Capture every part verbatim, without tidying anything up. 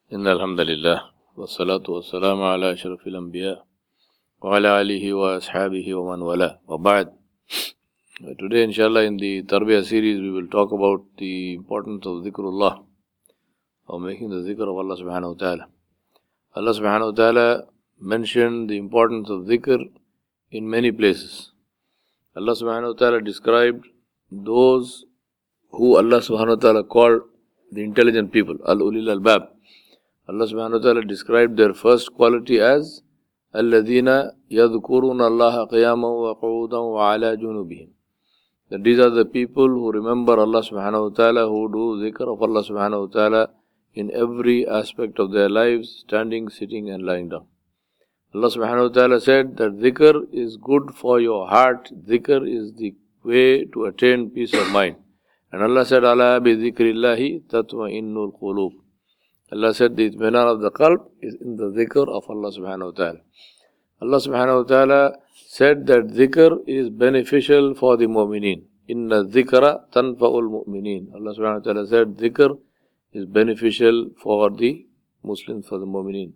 إن الحمد لله والصلاة والسلام على أشرف الأنبياء وعلى آله وأصحابه ومن والاه وبعد. Today inshallah in the Tarbiyah series we will talk about the importance of dhikrullah, or making the dhikr of Allah subhanahu wa ta'ala. Allah subhanahu wa ta'ala mentioned the importance of dhikr in many places. Allah subhanahu wa ta'ala described those who Allah subhanahu wa ta'ala called the intelligent people, al-ulil al-bab. Allah subhanahu wa ta'ala described their first quality as الَّذِينَ يَذْكُرُونَ اللَّهَ قِيَامًا وَقُعُودًا وَعَلَى جُنُوبِهِمْ. That these are the people who remember Allah subhanahu wa ta'ala, who do dhikr of Allah subhanahu wa ta'ala in every aspect of their lives, standing, sitting and lying down. Allah subhanahu wa ta'ala said that dhikr is good for your heart, dhikr is the way to attain peace of mind. And Allah said, أَلَا بِذِكْرِ اللَّهِ تَطْمَئِنُّ الْقُلُوبِ. Allah said the itminan of the qalb is in the dhikr of Allah subhanahu wa ta'ala. Allah subhanahu wa ta'ala said that dhikr is beneficial for the mu'mineen. Inna dhikra tanfa'ul mu'mineen. Allah subhanahu wa ta'ala said dhikr is beneficial for the Muslims, for the mu'mineen.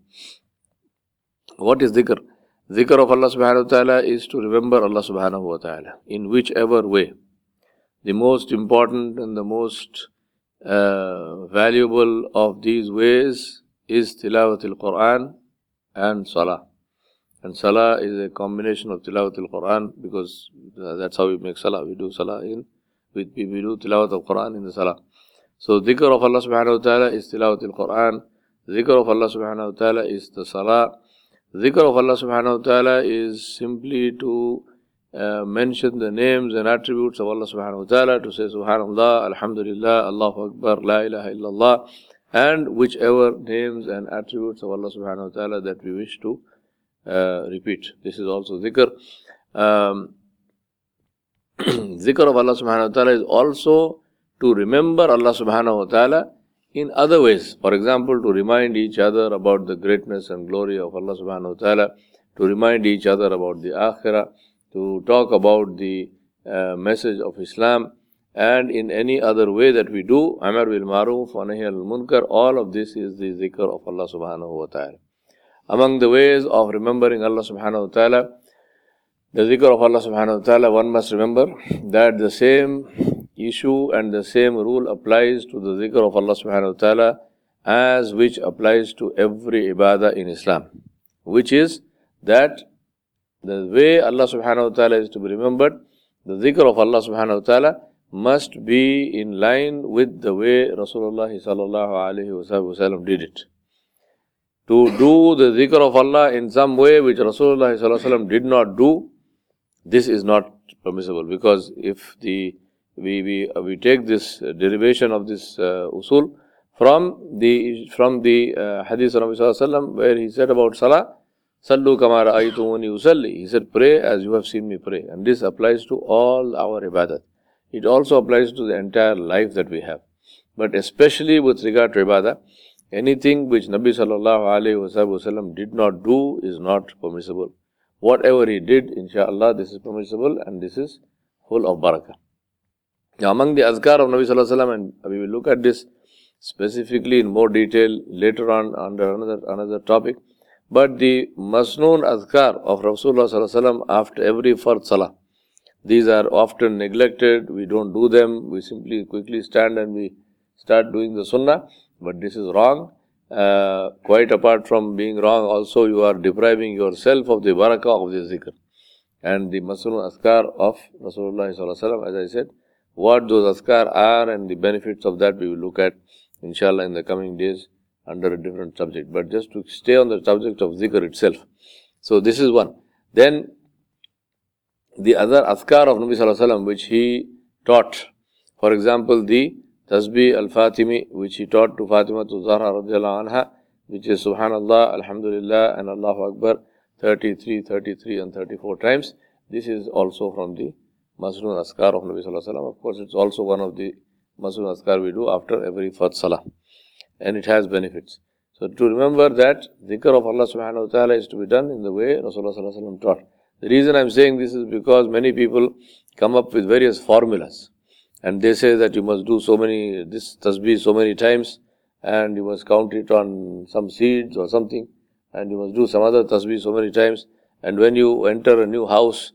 What is dhikr? Dhikr of Allah subhanahu wa ta'ala is to remember Allah subhanahu wa ta'ala in whichever way. The most important and the most Uh, valuable of these ways is tilawat al-Quran and salah. And salah is a combination of tilawat al-Quran, because uh, that's how we make salah. We do salah in, we, we do tilawat al-Quran in the salah. So dhikr of Allah subhanahu wa ta'ala is tilawat al-Quran. Dhikr of Allah subhanahu wa ta'ala is the salah. Dhikr of Allah subhanahu wa ta'ala is simply to Uh, mention the names and attributes of Allah subhanahu wa ta'ala, to say subhanallah, alhamdulillah, Allahu akbar, la ilaha illallah, and whichever names and attributes of Allah subhanahu wa ta'ala that we wish to uh, repeat. This is also dhikr. Um, dhikr of Allah subhanahu wa ta'ala is also to remember Allah subhanahu wa ta'ala in other ways. For example, to remind each other about the greatness and glory of Allah subhanahu wa ta'ala, to remind each other about the akhirah, to talk about the uh, message of Islam, and in any other way that we do, amar bil ma'ruf wa nahy anil munkar. All of this is the zikr of Allah subhanahu wa ta'ala. Among the ways of remembering Allah subhanahu wa ta'ala, the zikr of Allah subhanahu wa ta'ala, one must remember that the same issue and the same rule applies to the zikr of Allah subhanahu wa ta'ala as which applies to every ibadah in Islam, which is that the way Allah subhanahu wa ta'ala is to be remembered, the dhikr of Allah subhanahu wa ta'ala must be in line with the way Rasulullah sallallahu alayhi wa sallam did it. To do the dhikr of Allah in some way which Rasulullah sallallahu alayhi wa sallam did not do, this is not permissible, because if the we we we take this derivation of this uh, usul from the from the uh, hadith of Nabi sallallahu alayhi wa sallam, where he said about salah, Sallu kama ra'aytumuni usalli. He said, pray as you have seen me pray. And this applies to all our ibadat. It also applies to the entire life that we have. But especially with regard to ibadah, anything which Nabi sallallahu alayhi wa sallam did not do is not permissible. Whatever he did, inshallah, this is permissible and this is full of barakah. Now, among the azkar of Nabi sallallahu alayhi wa sallam, and we will look at this specifically in more detail later on under another, another topic, but the masnoon azkar of Rasulullah sallallahu alaihi wasallam after every fard salah, these are often neglected. We don't do them. We simply quickly stand and we start doing the sunnah. But this is wrong. Uh, quite apart from being wrong, also you are depriving yourself of the barakah of the zikr. And the masnoon azkar of Rasulullah sallallahu alaihi wasallam, as I said, what those azkar are and the benefits of that we will look at inshallah in the coming days under a different subject, but just to stay on the subject of zikr itself. So this is one. Then the other azkar of Nabi sallallahu alaihi wasallam which he taught, for example the tasbih al-Fatimi which he taught to Fatima to Zahra radiallahu anha, which is subhanallah, alhamdulillah and Allahu Akbar thirty-three, thirty-three and thirty-four times. This is also from the masnoon azkar of Nabi sallallahu alaihi wasallam. Of course, it's also one of the masnoon azkar we do after every fard salah. And it has benefits. So to remember that dhikr of Allah subhanahu wa ta'ala is to be done in the way Rasulullah sallallahu alaihi wasallam taught. The reason I am saying this is because many people come up with various formulas and they say that you must do so many, this tasbih so many times and you must count it on some seeds or something, and you must do some other tasbih so many times. And when you enter a new house,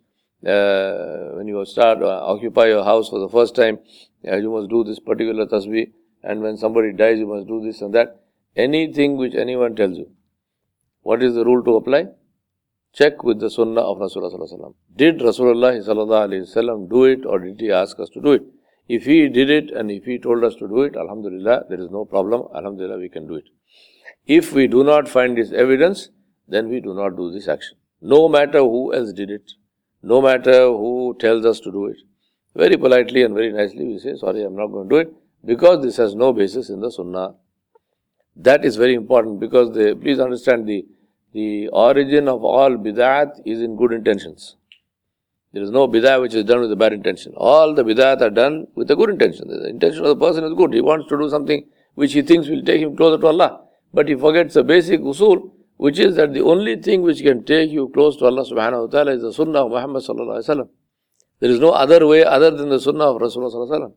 uh, when you start uh, occupy your house for the first time, uh, you must do this particular tasbih. And when somebody dies, you must do this and that. Anything which anyone tells you, what is the rule to apply? Check with the sunnah of Rasulullah sallallahu alaihi wasallam. Did Rasulullah sallallahu alaihi wasallam do it, or did he ask us to do it? If he did it and if he told us to do it, alhamdulillah, there is no problem. Alhamdulillah, we can do it. If we do not find this evidence, then we do not do this action. No matter who else did it, no matter who tells us to do it, very politely and very nicely we say, sorry, I'm not going to do it, because this has no basis in the sunnah. That is very important, because the, please understand, the, the origin of all bid'at is in good intentions. There is no bid'ah which is done with a bad intention. All the bid'at are done with a good intention. The intention of the person is good. He wants to do something which he thinks will take him closer to Allah. But he forgets the basic usul, which is that the only thing which can take you close to Allah subhanahu wa ta'ala is the sunnah of Muhammad sallallahu alaihi wasallam. There is no other way other than the sunnah of Rasulullah sallallahu alaihi wasallam.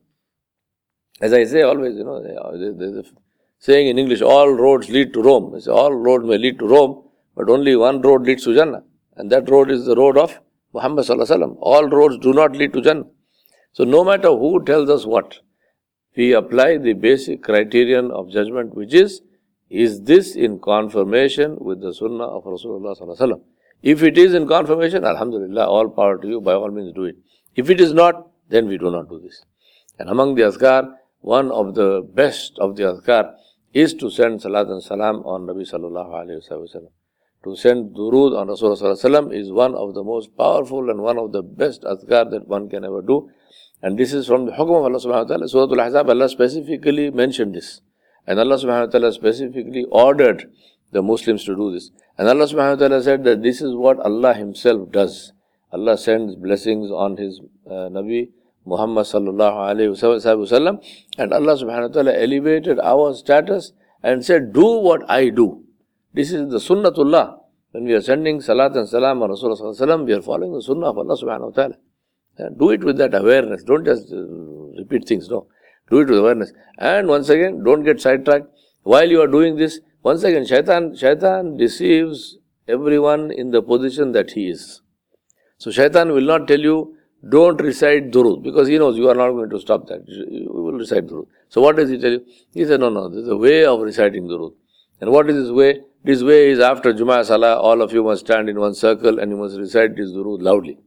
As I say always, you know, there is a saying in English, all roads lead to Rome. I say, all roads may lead to Rome, but only one road leads to Jannah. And that road is the road of Muhammad sallallahu alaihi wasallam. All roads do not lead to Jannah. So no matter who tells us what, we apply the basic criterion of judgment, which is, is this in confirmation with the sunnah of Rasulullah sallallahu alaihi wasallam? If it is in confirmation, alhamdulillah, all power to you, by all means do it. If it is not, then we do not do this. And among the azkar, one of the best of the azkar is to send salat and salam on Nabi sallallahu alaihi wasallam. To send durood on Rasulullah sallallahu alaihi wasallam is one of the most powerful and one of the best azkar that one can ever do. And this is from the hukum of Allah subhanahu wa ta'ala. Surah Al-Ahzab, Allah specifically mentioned this. And Allah subhanahu wa ta'ala specifically ordered the Muslims to do this. And Allah subhanahu wa ta'ala said that this is what Allah himself does. Allah sends blessings on his uh, Nabi Muhammad sallallahu alayhi wa sallam. And Allah subhanahu wa ta'ala elevated our status and said, do what I do. This is the sunnatullah. When we are sending salat and salam on Rasulullah sallallahu alayhi wa sallam, we are following the sunnah of Allah subhanahu wa ta'ala. Yeah, do it with that awareness. Don't just uh, repeat things. No. Do it with awareness. And once again, don't get sidetracked. While you are doing this, once again, shaitan, shaitan deceives everyone in the position that he is. So shaitan will not tell you, don't recite durood, because he knows you are not going to stop that. You will recite durood. So what does he tell you? He said, no, no, there is a way of reciting durood. And what is this way? This way is after Jummah Salah, all of you must stand in one circle and you must recite this durood loudly.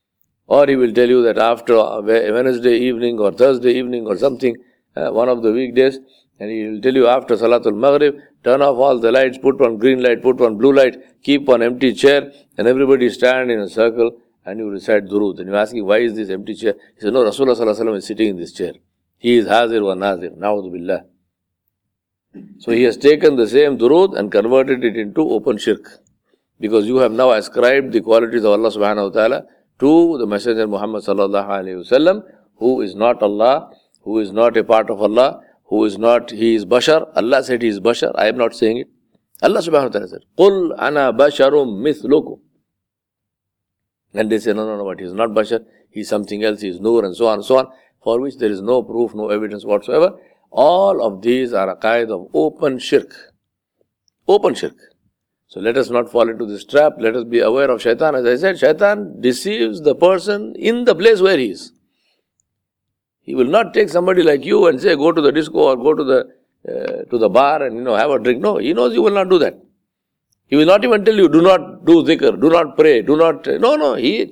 Or he will tell you that after Wednesday evening or Thursday evening or something, uh, one of the weekdays, and he will tell you after Salatul Maghrib, turn off all the lights, put one green light, put one blue light, keep one empty chair, and everybody stand in a circle and you recite durood. And you are asking, why is this empty chair? He said, no, Rasulullah sallallahu alaihi wasallam is sitting in this chair. He is Hazir wa Nazir. Na'udhu billah. So he has taken the same durood and converted it into open shirk. Because you have now ascribed the qualities of Allah subhanahu wa ta'ala to the Messenger Muhammad sallallahu alayhi wa sallam, who is not Allah, who is not a part of Allah, who is not, he is Bashar. Allah said he is Bashar. I am not saying it. Allah subhanahu wa ta'ala said, Qul ana basharum mithlukum. And they say, no, no, no, but he is not Bashar. He is something else. He is Nur and so on and so on, for which there is no proof, no evidence whatsoever. All of these are a kind of open shirk. Open shirk. So let us not fall into this trap. Let us be aware of shaitan. As I said, shaitan deceives the person in the place where he is. He will not take somebody like you and say, go to the disco or go to the uh, to the bar and, you know, have a drink. No, he knows you will not do that. He will not even tell you, do not do dhikr, do not pray, do not... Uh, no, no, he,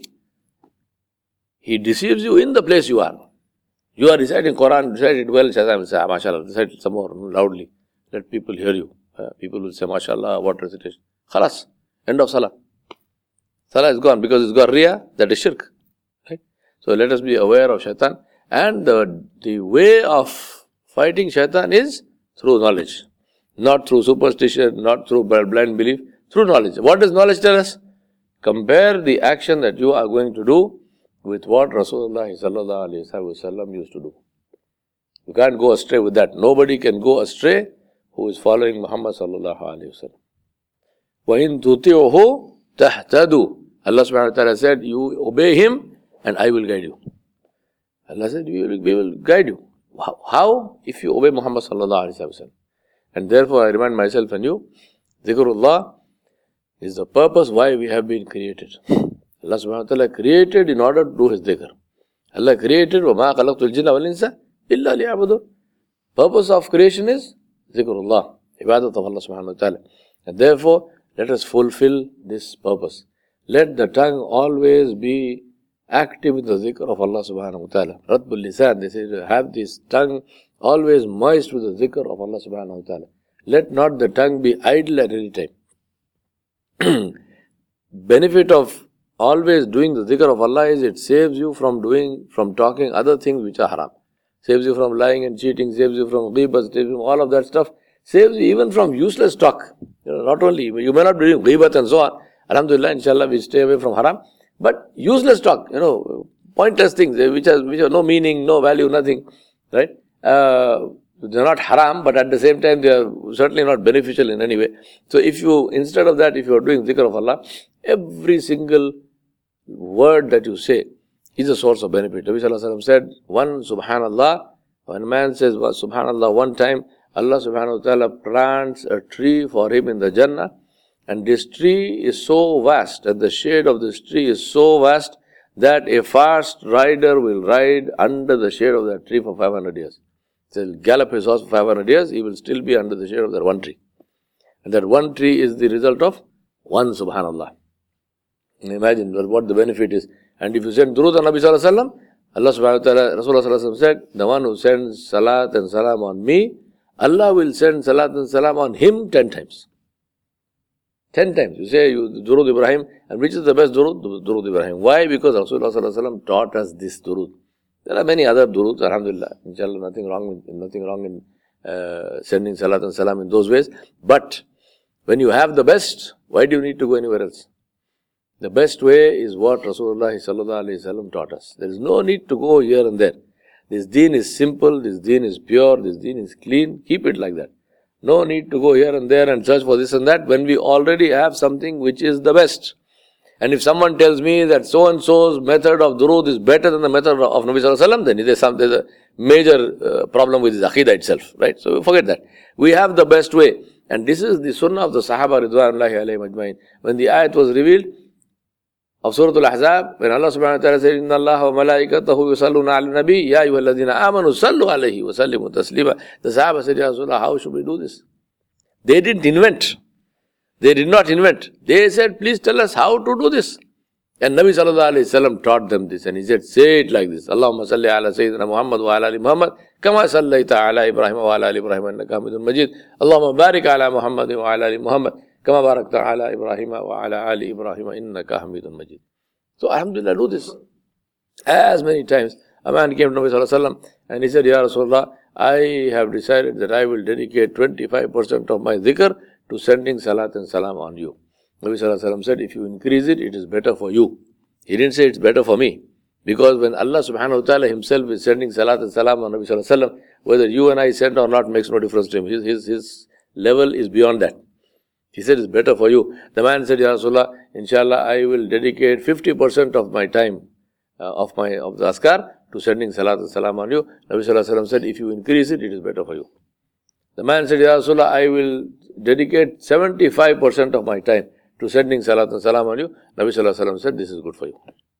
he deceives you in the place you are. You are reciting Quran, recite it well, shaitan will say, ah, mashallah, recite it some more loudly. Let people hear you. Uh, people will say, mashallah, what recitation. Khalas, end of salah. Salah is gone because it's got riyah, that is shirk. Right? So let us be aware of shaitan. And the, the way of fighting shaitan is through knowledge. Not through superstition, not through blind belief, through knowledge. What does knowledge tell us? Compare the action that you are going to do with what Rasulullah sallallahu alaihi wasallam used to do. You can't go astray with that. Nobody can go astray who is following Muhammad sallallahu alaihi wasallam. وَإِن تُطِعُهُ تَهْتَدُوا. Allah subhanahu wa ta'ala said, you obey him and I will guide you. Allah said, we will, we will guide you. How? If you obey Muhammad sallallahu alaihi wasallam. And therefore I remind myself and you, Dhikrullah is the purpose why we have been created. Allah subhanahu wa ta'ala created in order to do His dhikr. Allah created, وَمَا خَلَقْتُ الْجِنَّ وَالْإِنسَ إِلَّا لِيَعْبُدُونَ. Purpose of creation is Dhikrullah, ibadat of Allah subhanahu wa ta'ala. And therefore, let us fulfill this purpose. Let the tongue always be active in the dhikr of Allah subhanahu wa ta'ala. Ratbul lisan, they say, have this tongue always moist with the dhikr of Allah subhanahu wa ta'ala. Let not the tongue be idle at any time. Benefit of always doing the dhikr of Allah is it saves you from doing, from talking other things which are haram. Saves you from lying and cheating, saves you from ghibat, saves you from all of that stuff. Saves you even from useless talk. You know, not only, you may not be doing ghibat and so on. Alhamdulillah, inshallah, we stay away from haram. But useless talk, you know, pointless things which have, which have no meaning, no value, nothing. Right? Uh, they are not haram, but at the same time, they are certainly not beneficial in any way. So if you, instead of that, if you are doing dhikr of Allah, every single word that you say is a source of benefit. Nabi Sallallahu Alaihi Wasallam said, one subhanallah, when a man says subhanallah one time, Allah subhanahu wa ta'ala plants a tree for him in the Jannah, and this tree is so vast, and the shade of this tree is so vast, that a fast rider will ride under the shade of that tree for five hundred years. So he'll gallop his horse for five hundred years, he will still be under the shade of that one tree. And that one tree is the result of one subhanallah. And imagine what the benefit is. And if you send durood on Nabi Sallallahu Alaihi Wasallam, Allah subhanahu wa ta'ala, Rasulullah Sallallahu Alaihi Wasallam said, the one who sends salat and salam on me, Allah will send salat and salam on him ten times. Ten times. You say you durood Ibrahim, and which is the best durood? Durood Ibrahim. Why? Because Rasulullah Sallallahu Alaihi Wasallam taught us this durood. There are many other duroods, alhamdulillah. Inshallah, nothing wrong with, nothing wrong in uh, sending salat and salam in those ways. But when you have the best, why do you need to go anywhere else? The best way is what Rasulullah Sallallahu Alaihi Wasallam taught us. There is no need to go here and there. This deen is simple, this deen is pure, this deen is clean. Keep it like that. No need to go here and there and search for this and that when we already have something which is the best. And if someone tells me that so-and-so's method of durood is better than the method of Nabi Sallallahu Alaihi Wasallam, then there's, some, there's a major uh, problem with his aqidah itself. Right? So forget that. We have the best way. And this is the sunnah of the Sahaba Ridwanullahi alayhim ajmain. When the ayat was revealed, of Surah Al-Ahzab, when Allah subhanahu wa ta'ala said, Inna Allah wa malaikatahu yusalluna ala nabi, ya ayyuhalladhina amanu sallu alayhi wa sallimu taslima. The Sahaba said, Ya Rasulullah, how should we do this? They didn't invent. They did not invent. They said, please tell us how to do this. And Nabi Sallallahu Alaihi Wasallam taught them this. And he said, say it like this. Allahumma salli ala Sayyidina Muhammad wa ala ali Muhammad. Kama sallaita ala Ibrahim wa ala ali Ibrahim. Innaka Hamidun Majid. Allahumma barik ala Muhammad wa ala ali Muhammad. Kama barakta ala Ibrahim wa ala ali Ibrahim. Innaka Hamidun Majid. So alhamdulillah, do this. As many times. A man came to Nabi Sallallahu Alaihi Wasallam and he said, Ya Rasulullah, I have decided that I will dedicate twenty-five percent of my dhikr to sending salat and salam on you. Nabi Sallallahu Alaihi Wasallam said, if you increase it, it is better for you. He didn't say it's better for me. Because when Allah subhanahu wa ta'ala himself is sending salat and salam on Nabi Sallallahu Alaihi Wasallam, whether you and I send or not makes no difference to him. His, his, his level is beyond that. He said it's better for you. The man said, Ya Rasulullah, inshallah, I will dedicate fifty percent of my time, uh, of my of the askar, to sending salat and salam on you. Nabi Sallallahu Alaihi Wasallam said, if you increase it, it is better for you. The man said, Ya Rasulullah, I will dedicate seventy-five percent of my time to sending salat and salam on you. Nabi Sallallahu Alaihi Wasallam said, this is good for you.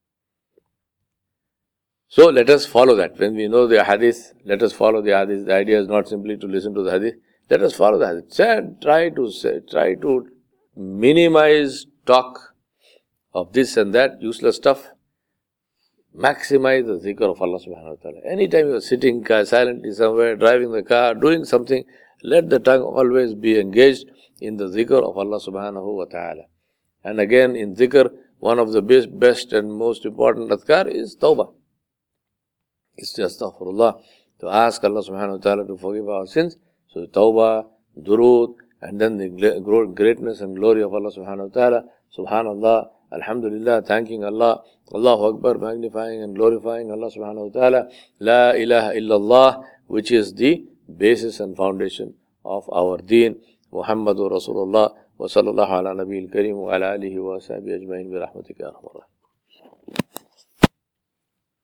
So let us follow that. When we know the hadith, let us follow the hadith. The idea is not simply to listen to the hadith. Let us follow the hadith. Say, try to say, try to minimize talk of this and that, useless stuff. Maximize the zikr of Allah subhanahu wa ta'ala. Anytime you are sitting silently somewhere, driving the car, doing something, let the tongue always be engaged in the zikr of Allah subhanahu wa ta'ala. And again, in zikr, one of the best, best and most important adhkar is tawbah. It's just astaghfirullah, to ask Allah subhanahu wa ta'ala to forgive our sins. So tawbah, durood, and then the greatness and glory of Allah subhanahu wa ta'ala. Subhanallah, alhamdulillah, thanking Allah, Allahu Akbar, magnifying and glorifying Allah subhanahu wa ta'ala. La ilaha illallah, which is the basis and foundation of our deen. Muhammadur Rasulullah wa sallallahu ala nabiyil kareem wa ala alihi wa sahbihi ajma'in bi rahmatika ya arhamar rahimin.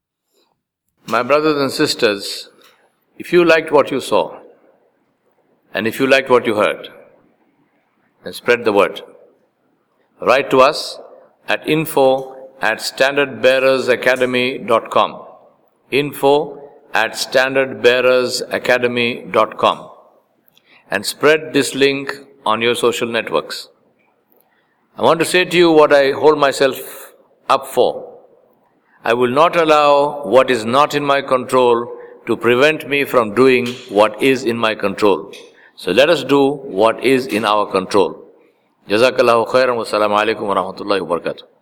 My brothers and sisters, if you liked what you saw, And if you liked what you heard, then spread the word. Write to us at info at standard bearers academy dot com. Info at standard bearers academy dot com. And spread this link on your social networks. I want to say to you what I hold myself up for. I will not allow what is not in my control to prevent me from doing what is in my control. So let us do what is in our control. Jazakallahu khairan wa assalamu alaikum wa rahmatullahi wa barakatuh.